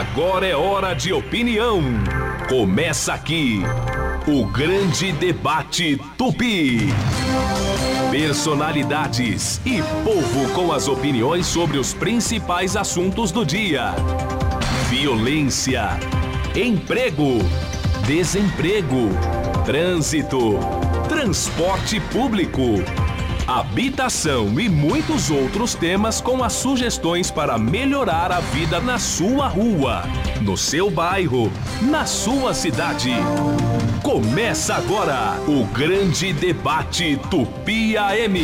Agora é hora de opinião. Começa aqui o Grande Debate Tupi. Personalidades e povo com as opiniões sobre os principais assuntos do dia. Violência, emprego, desemprego, trânsito, transporte público, habitação e muitos outros temas com as sugestões para melhorar a vida na sua rua, no seu bairro, na sua cidade. Começa agora o Grande Debate Tupi AM.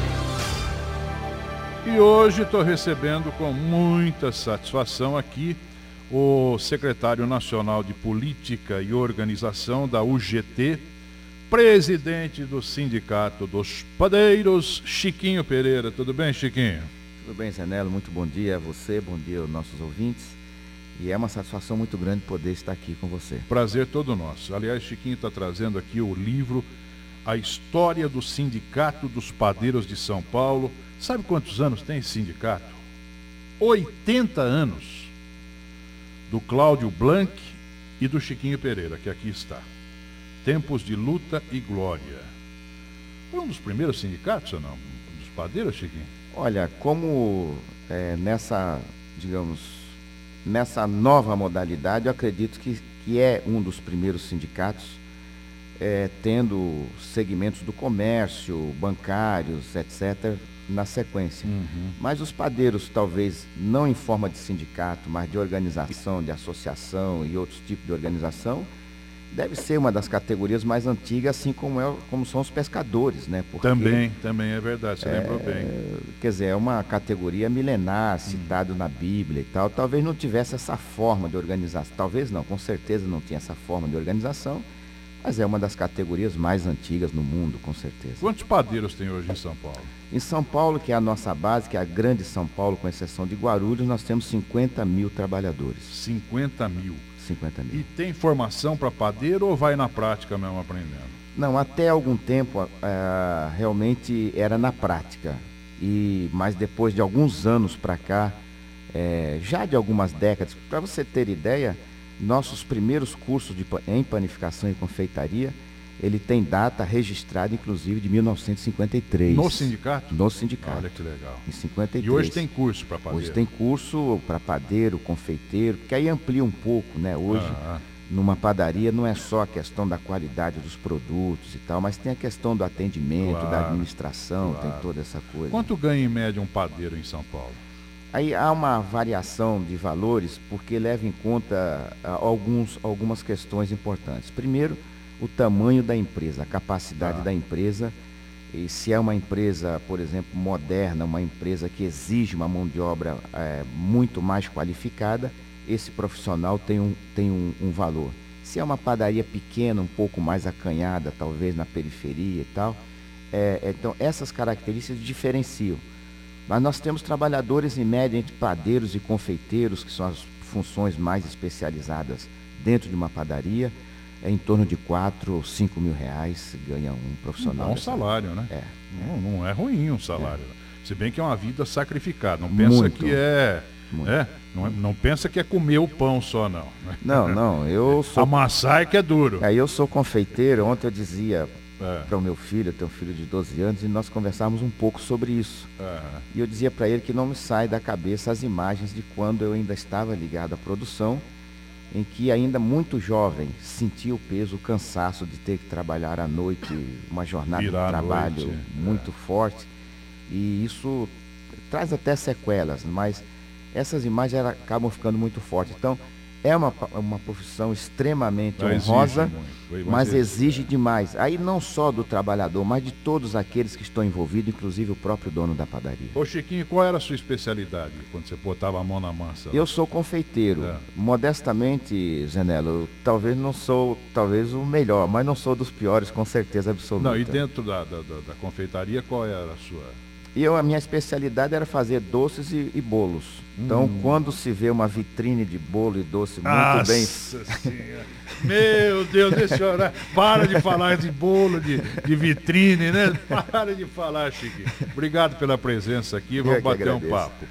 E hoje estou recebendo com muita satisfação aqui o secretário nacional de Política e Organização da UGT, presidente do Sindicato dos Padeiros, Chiquinho Pereira. Tudo bem, Chiquinho? Tudo bem, Zanello. Muito bom dia a você, bom dia aos nossos ouvintes. E é uma satisfação muito grande poder estar aqui com você. Prazer todo nosso. Aliás, Chiquinho está trazendo aqui o livro A História do Sindicato dos Padeiros de São Paulo. Sabe quantos anos tem esse sindicato? 80 anos. Do Cláudio Blanc e do Chiquinho Pereira, que aqui está. Tempos de luta e glória. Foi um dos primeiros sindicatos ou não? Dos padeiros, Chiquinho? Olha, como nessa nova modalidade, eu acredito que é um dos primeiros sindicatos, tendo segmentos do comércio, bancários, etc., na sequência. Mas os padeiros, talvez não em forma de sindicato, mas de organização, de associação e outros tipos de organização, deve ser uma das categorias mais antigas, assim como são os pescadores, né? Porque, também é verdade, você lembrou bem. Quer dizer, é uma categoria milenar, citado na Bíblia e tal. Talvez não tivesse essa forma de organização, talvez não, com certeza não tinha essa forma de organização, mas é uma das categorias mais antigas no mundo, com certeza. Quantos padeiros tem hoje em São Paulo? Em São Paulo, que é a nossa base, que é a grande São Paulo, com exceção de Guarulhos, nós temos 50 mil trabalhadores. 50 mil? 50 mil. E tem formação para padeiro ou vai na prática mesmo aprendendo? Não, até algum tempo realmente era na prática. Mas depois de alguns anos para cá, já de algumas décadas, para você ter ideia, nossos primeiros cursos em panificação e confeitaria, ele tem data registrada, inclusive, de 1953. No sindicato? No sindicato. Olha que legal. Em 53. E hoje tem curso para padeiro? Hoje tem curso para padeiro, confeiteiro, porque aí amplia um pouco, né? Hoje, numa padaria, não é só a questão da qualidade dos produtos e tal, mas tem a questão do atendimento, da administração, tem toda essa coisa. Quanto ganha em média um padeiro em São Paulo? Aí há uma variação de valores, porque leva em conta algumas questões importantes. Primeiro, o tamanho da empresa, a capacidade da empresa. E se é uma empresa, por exemplo, moderna, uma empresa que exige uma mão de obra muito mais qualificada, esse profissional tem um valor. Se é uma padaria pequena, um pouco mais acanhada, talvez na periferia e tal, então essas características diferenciam. Mas nós temos trabalhadores em média entre padeiros e confeiteiros, que são as funções mais especializadas dentro de uma padaria, em torno de 4 ou 5 mil reais ganha um profissional. Um bom salário, né? Não é ruim um salário. Se bem que é uma vida sacrificada. Não pensa que não pensa que é comer o pão só, não. Não, eu sou... Amassar é que é duro. Eu sou confeiteiro. Ontem eu dizia para o meu filho, eu tenho um filho de 12 anos, e nós conversávamos um pouco sobre isso. E eu dizia para ele que não me sai da cabeça as imagens de quando eu ainda estava ligado à produção, em que ainda muito jovem sentia o peso, o cansaço de ter que trabalhar à noite, uma jornada de trabalho muito forte, e isso traz até sequelas, mas essas imagens acabam ficando muito fortes. Então, é uma profissão extremamente honrosa, mas exige demais. Aí não só do trabalhador, mas de todos aqueles que estão envolvidos, inclusive o próprio dono da padaria. Ô Chiquinho, qual era a sua especialidade quando você botava a mão na massa? Eu sou confeiteiro. Modestamente, Zanello, talvez não sou o melhor, mas não sou dos piores, com certeza absoluta. Não, e dentro da confeitaria, qual era a sua? A minha especialidade era fazer doces e bolos. Então, quando se vê uma vitrine de bolo e doce muito bem... Senhora. Meu Deus, deixa eu orar. Para de falar de bolo, de vitrine, né? Para de falar, Chiquinho. Obrigado pela presença aqui, vamos bater um papo.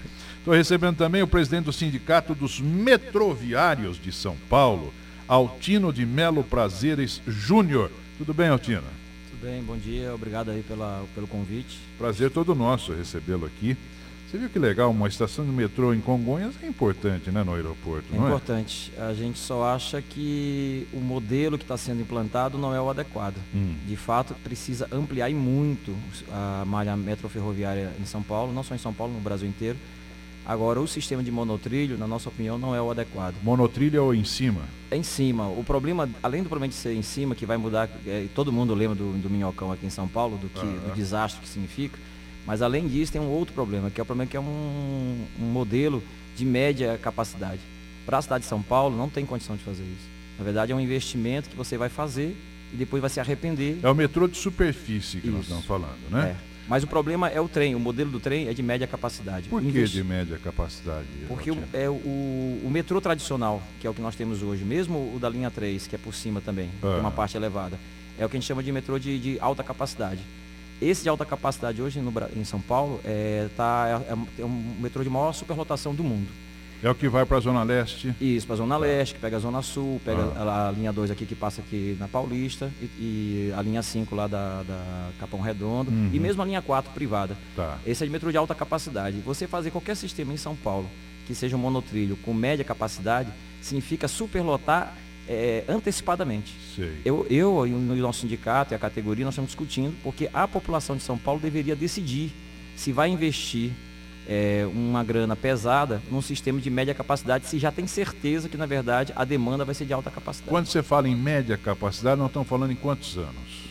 Estou recebendo também o presidente do Sindicato dos Metroviários de São Paulo, Altino de Melo Prazeres Júnior. Tudo bem, Altino? Tudo bem, bom dia, obrigado aí pelo convite. Prazer todo nosso recebê-lo aqui. Você viu que legal, uma estação de metrô em Congonhas é importante, né, no aeroporto, não é? Importante. A gente só acha que o modelo que está sendo implantado não é o adequado. De fato, precisa ampliar e muito a malha metroferroviária em São Paulo, não só em São Paulo, no Brasil inteiro. Agora, o sistema de monotrilho, na nossa opinião, não é o adequado. Monotrilho ou em cima? É em cima. O problema, além do problema de ser em cima, que vai mudar, todo mundo lembra do Minhocão aqui em São Paulo, do desastre que significa. Mas além disso tem um outro problema, que é o problema que é um modelo de média capacidade. Para a cidade de São Paulo não tem condição de fazer isso. Na verdade é um investimento que você vai fazer e depois vai se arrepender. É o metrô de superfície que nós estamos falando, né? Mas o problema é o trem, o modelo do trem é de média capacidade. Por que de média capacidade? Porque o metrô tradicional, que é o que nós temos hoje, mesmo o da linha 3, que é por cima também, tem uma parte elevada, é o que a gente chama de metrô de alta capacidade. Esse de alta capacidade hoje em São Paulo é um metrô de maior superlotação do mundo. É o que vai para a Zona Leste? Isso, para a Zona Leste, que pega a Zona Sul, pega a linha 2 aqui que passa aqui na Paulista e a linha 5 lá da Capão Redondo e mesmo a linha 4 privada. Esse é de metrô de alta capacidade. Você fazer qualquer sistema em São Paulo que seja um monotrilho com média capacidade significa superlotar antecipadamente. Eu e o nosso sindicato e a categoria nós estamos discutindo porque a população de São Paulo deveria decidir se vai investir uma grana pesada num sistema de média capacidade, se já tem certeza que na verdade a demanda vai ser de alta capacidade. Quando você fala em média capacidade, nós estamos falando em quantos anos?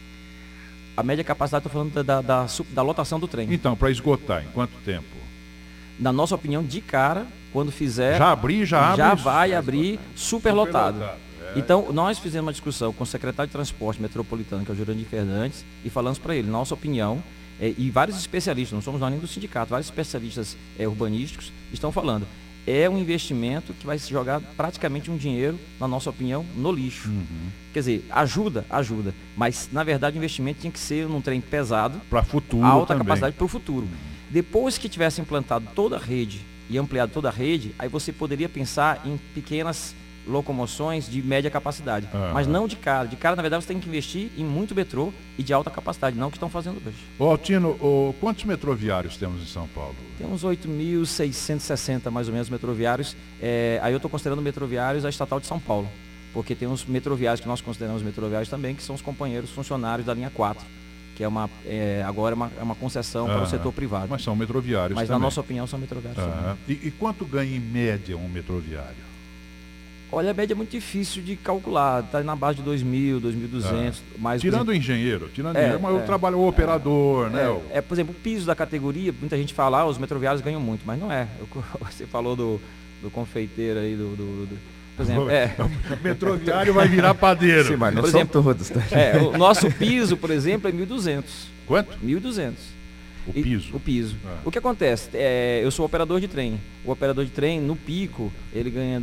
A média capacidade, estou falando da lotação do trem. Então, para esgotar, em quanto tempo? Na nossa opinião, de cara, quando fizer... Já abre. Já vai abrir superlotado. Então, nós fizemos uma discussão com o secretário de Transporte Metropolitano, que é o Jurandir Fernandes, e falamos para ele, nossa opinião, e vários especialistas, não somos nós nem do sindicato, vários especialistas urbanísticos estão falando, é um investimento que vai se jogar praticamente um dinheiro, na nossa opinião, no lixo. Quer dizer, ajuda, mas na verdade o investimento tinha que ser num trem pesado, para futuro, alta capacidade para o futuro. Depois que tivesse implantado toda a rede e ampliado toda a rede, aí você poderia pensar em pequenas locomoções de média capacidade, mas não de cara. De cara, na verdade, você tem que investir em muito metrô e de alta capacidade, não o que estão fazendo hoje. Altino, quantos metroviários temos em São Paulo? Temos 8.660 mais ou menos metroviários. Aí eu estou considerando metroviários a estatal de São Paulo, porque tem uns metroviários que nós consideramos metroviários também, que são os companheiros funcionários da linha 4, que agora é uma concessão para o setor privado. Mas são metroviários Mas também. Na nossa opinião são metroviários também. E quanto ganha em média um metroviário? Olha, a média é muito difícil de calcular, está na base de 2.000, 2.200. Tirando o engenheiro, mas eu trabalho o operador, né? Por exemplo, o piso da categoria, muita gente fala, os metroviários ganham muito, mas não é. Você falou do confeiteiro aí, por exemplo, o metroviário vai virar padeiro. Sim, mas não são todos. Tá? O nosso piso, por exemplo, é 1.200. Quanto? 1.200. O piso? O piso. O que acontece? Eu sou operador de trem. O operador de trem, no pico, ele ganha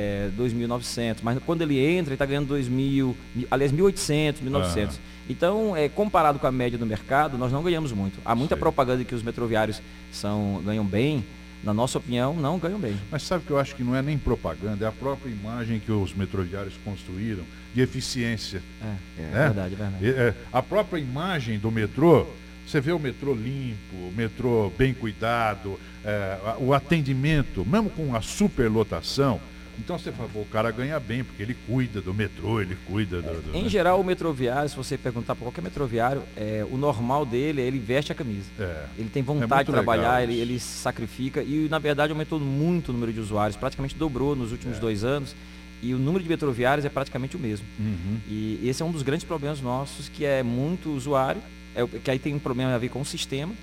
2.900. Mas quando ele entra, ele está ganhando 2.000, aliás, 1.800, 1.900. Então, comparado com a média do mercado, nós não ganhamos muito. Há muita propaganda de que os metroviários ganham bem. Na nossa opinião, não ganham bem. Mas sabe que eu acho que não é nem propaganda, é a própria imagem que os metroviários construíram de eficiência. Verdade. A própria imagem do metrô. Você vê o metrô limpo, o metrô bem cuidado, o atendimento, mesmo com a superlotação. Então você fala, o cara ganha bem, porque ele cuida do metrô, ele cuida do... Em geral, o metroviário, se você perguntar para qualquer metroviário, o normal dele é ele veste a camisa. Ele tem vontade de trabalhar, ele se sacrifica e, na verdade, aumentou muito o número de usuários, praticamente dobrou nos últimos 2 anos. E o número de metroviários é praticamente o mesmo. E esse é um dos grandes problemas nossos, que é muito usuário, que aí tem um problema a ver com o sistema.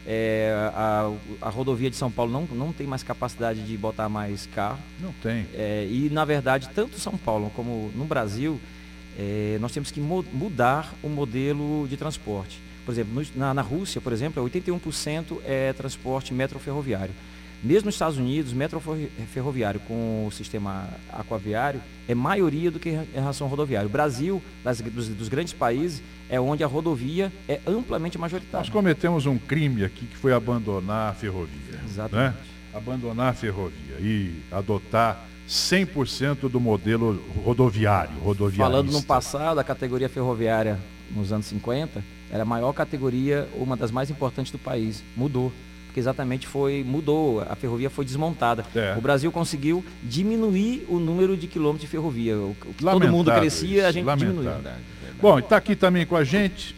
A rodovia de São Paulo não tem mais capacidade de botar mais carro. Não tem. E, na verdade, tanto São Paulo como no Brasil, nós temos que mudar o modelo de transporte. Por exemplo, na Rússia, por exemplo, 81% é transporte metroferroviário. Mesmo nos Estados Unidos, metroferroviário com o sistema aquaviário é maioria do que em relação ao rodoviário. O Brasil, dos grandes países, é onde a rodovia é amplamente majoritária. Nós cometemos um crime aqui que foi abandonar a ferrovia. Exatamente. Né? abandonar a ferrovia e adotar 100% do modelo rodoviário. Falando no passado, a categoria ferroviária nos anos 50 era a maior categoria, uma das mais importantes do país. Mudou. Porque exatamente mudou, a ferrovia foi desmontada. O Brasil conseguiu diminuir o número de quilômetros de ferrovia. Todo mundo crescia, a gente diminuiu. Bom, está aqui também com a gente